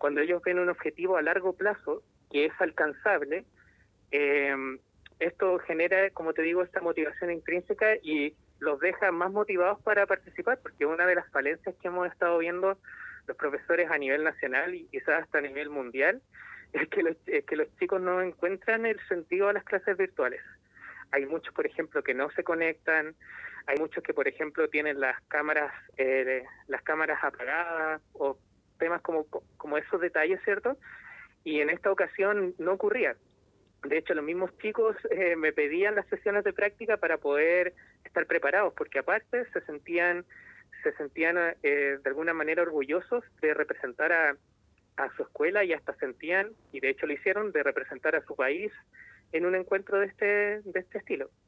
cuando ellos ven un objetivo a largo plazo que es alcanzable, eh, esto genera, como te digo, esta motivación intrínseca y los deja más motivados para participar, porque una de las falencias que hemos estado viendo los profesores a nivel nacional y quizás hasta a nivel mundial es que los chicos no encuentran el sentido a las clases virtuales. Hay muchos, por ejemplo, que no se conectan, hay muchos que, por ejemplo, tienen las cámaras apagadas o temas como esos detalles, ¿cierto? Y en esta ocasión no ocurría. De hecho, los mismos chicos me pedían las sesiones de práctica para poder estar preparados, porque aparte se sentían de alguna manera orgullosos de representar a su escuela y hasta sentían, y de hecho lo hicieron, de representar a su país en un encuentro de este estilo.